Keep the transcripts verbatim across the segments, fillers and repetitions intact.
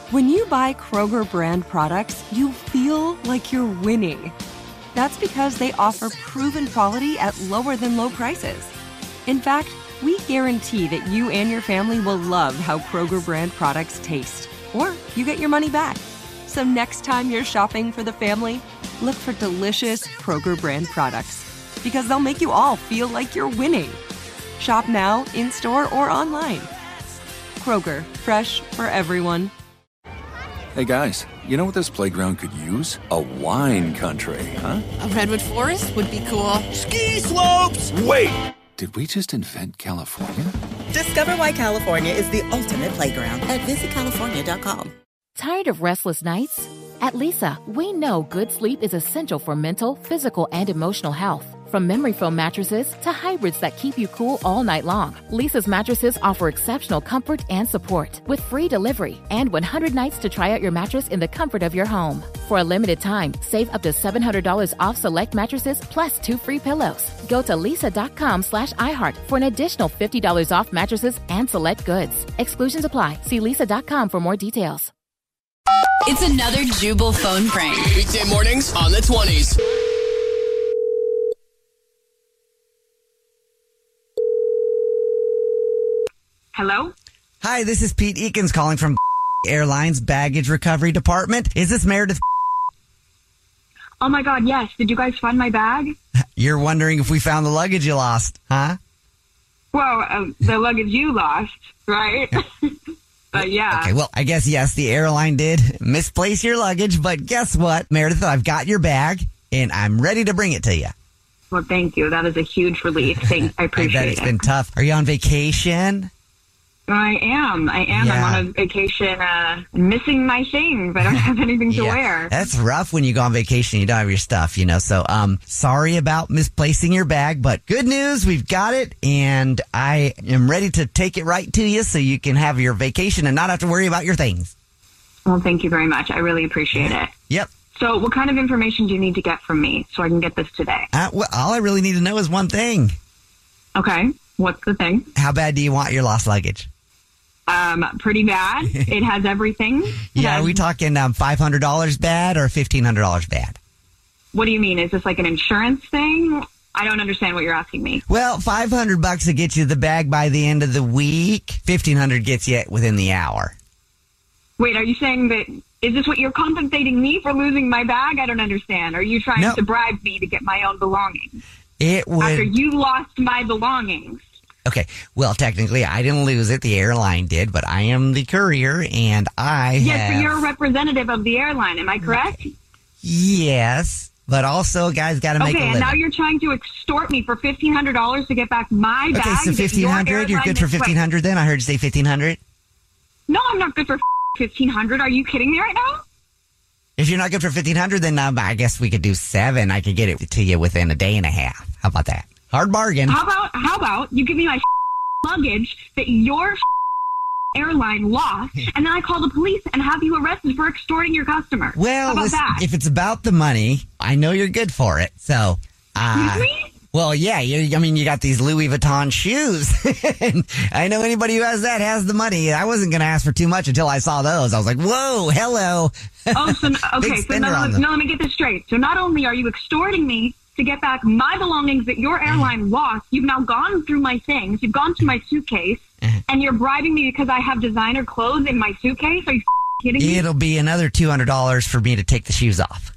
When you buy Kroger brand products, you feel like you're winning. That's because they offer proven quality at lower than low prices. In fact, we guarantee that you and your family will love how Kroger brand products taste, or you get your money back. So next time you're shopping for the family, look for delicious Kroger brand products, because they'll make you all feel like you're winning. Shop now, in-store, or online. Kroger, fresh for everyone. Hey guys, you know what this playground could use? A wine country, huh? A redwood forest would be cool. Ski slopes! Wait! Did we just invent California? Discover why California is the ultimate playground at visit california dot com. Tired of restless nights? At Leesa, we know good sleep is essential for mental, physical, and emotional health. From memory foam mattresses to hybrids that keep you cool all night long, Leesa's mattresses offer exceptional comfort and support with free delivery and one hundred nights to try out your mattress in the comfort of your home. For a limited time, save up to seven hundred dollars off select mattresses plus two free pillows. Go to leesa.com slash iHeart for an additional fifty dollars off mattresses and select goods. Exclusions apply. See leesa dot com for more details. It's another Jubal phone prank. Weekday mornings on the twenties. Hello? Hi, this is Pete Eakins calling from Airlines Baggage Recovery Department. Is this Meredith? Oh my God, yes. Did you guys find my bag? You're wondering if we found the luggage you lost, huh? Well, uh, the luggage you lost, right? But yeah. Okay, well, I guess yes, the airline did misplace your luggage, but guess what, Meredith? I've got your bag, and I'm ready to bring it to you. Well, thank you. That is a huge relief. Thanks. I appreciate I bet it. It's been tough. Are you on vacation? I am. I am. Yeah. I'm on a vacation, uh, missing my things. I don't have anything to Yeah. wear. That's rough when you go on vacation and you don't have your stuff, you know. So, um, sorry about misplacing your bag, but good news, we've got it, and I am ready to take it right to you so you can have your vacation and not have to worry about your things. Well, thank you very much. I really appreciate it. Yep. So what kind of information do you need to get from me so I can get this today? Uh, well, all I really need to know is one thing. Okay. What's the thing? How bad do you want your lost luggage? Um, pretty bad. It has everything. It Yeah, has- are we talking um, five hundred dollars bad or fifteen hundred dollars bad? What do you mean? Is this like an insurance thing? I don't understand what you're asking me. Well, five hundred bucks to get you the bag by the end of the week. fifteen hundred gets you within the hour. Wait, are you saying that, is this what you're compensating me for losing my bag? I don't understand. Are you trying No. to bribe me to get my own belongings? It would. After you lost my belongings. Okay, well, technically, I didn't lose it. The airline did, but I am the courier, and I Yes, have... but you're a representative of the airline. Am I correct? Yes, but also, guys, got to make Okay, a and living. now you're trying to extort me for fifteen hundred dollars to get back my bag. Okay, so that fifteen hundred. your You're airline good for misplaced. fifteen hundred then? I heard you say fifteen hundred. No, I'm not good for fifteen hundred. Are you kidding me right now? If you're not good for fifteen hundred, then um, I guess we could do seven. I could get it to you within a day and a half. How about that? Hard bargain. How about how about you give me my luggage that your airline lost, and then I call the police and have you arrested for extorting your customer? Well, how about listen, that? if it's about the money, I know you're good for it. So, uh, Excuse me? well, yeah, you, I mean, you got these Louis Vuitton shoes. And I know anybody who has that has the money. I wasn't going to ask for too much until I saw those. I was like, whoa, hello. Oh, so okay. Big So spender now, on them. now let me get this straight. So not only are you extorting me to get back my belongings that your airline lost, you've now gone through my things. You've gone through my suitcase, and you're bribing me because I have designer clothes in my suitcase. Are you kidding me? It'll be another two hundred dollars for me to take the shoes off.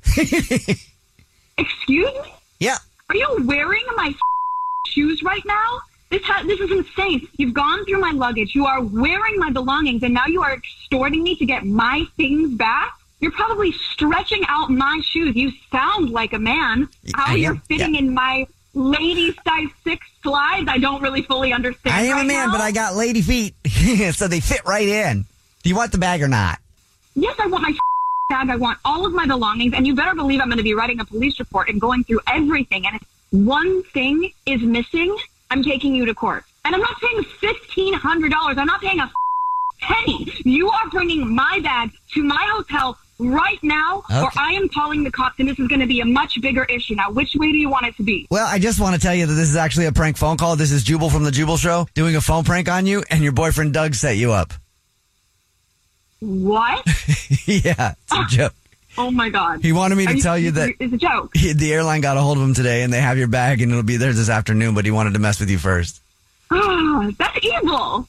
Excuse me? Yeah. Are you wearing my shoes right now? This ha- this is insane. You've gone through my luggage. You are wearing my belongings, and now you are extorting me to get my things back? You're probably stretching out my shoes. You sound like a man. How I you're am, fitting yeah. in my lady size six slides, I don't really fully understand. I am right a man, now. but I got lady feet, so they fit right in. Do you want the bag or not? Yes, I want my bag. I want all of my belongings, and you better believe I'm going to be writing a police report and going through everything. And if one thing is missing, I'm taking you to court. And I'm not paying fifteen hundred dollars. I'm not paying a penny. You are bringing my bag to my hotel right now, or Okay. I am calling the cops, and this is going to be a much bigger issue. Now, which way do you want it to be? Well, I just want to tell you that this is actually a prank phone call. This is Jubal from the Jubal Show doing a phone prank on you, and your boyfriend Doug set you up. What? Yeah, it's a joke. Oh, my God. He wanted me to Are tell you that it's a joke. he, the airline got a hold of him today, and they have your bag, and it'll be there this afternoon, but he wanted to mess with you first. Oh, that's evil.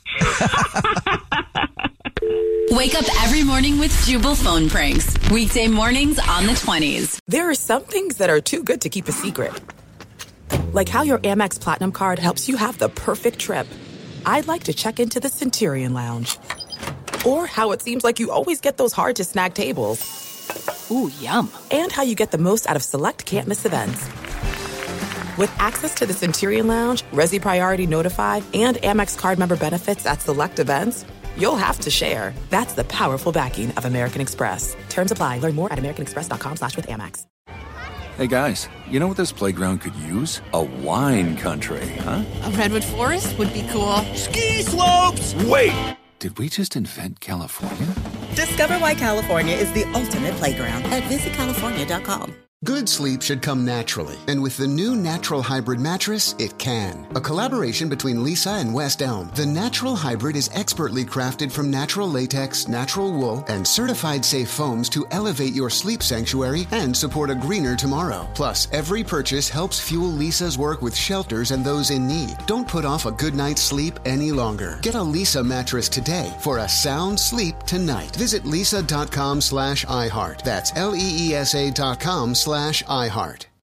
Wake up every morning with Jubal phone pranks. Weekday mornings on the twenties. There are some things that are too good to keep a secret. Like how your Amex Platinum card helps you have the perfect trip. I'd like to check into the Centurion Lounge. Or how it seems like you always get those hard-to-snag tables. Ooh, yum. And how you get the most out of select can't-miss events. With access to the Centurion Lounge, Resi Priority Notified, and Amex card member benefits at select events, you'll have to share. That's the powerful backing of American Express. Terms apply. Learn more at americanexpress.com slash with Amex. Hey guys, you know what this playground could use? A wine country, huh? A redwood forest would be cool. Ski slopes! Wait! Did we just invent California? Discover why California is the ultimate playground at visit california dot com. Good sleep should come naturally, and with the new Natural Hybrid mattress, it can. A collaboration between Lisa and West Elm, the Natural Hybrid is expertly crafted from natural latex, natural wool, and certified safe foams to elevate your sleep sanctuary and support a greener tomorrow. Plus, every purchase helps fuel Lisa's work with shelters and those in need. Don't put off a good night's sleep any longer. Get a Lisa mattress today for a sound sleep tonight. Visit lisa.com slash iHeart. That's L E E S A dot com slash iHeart.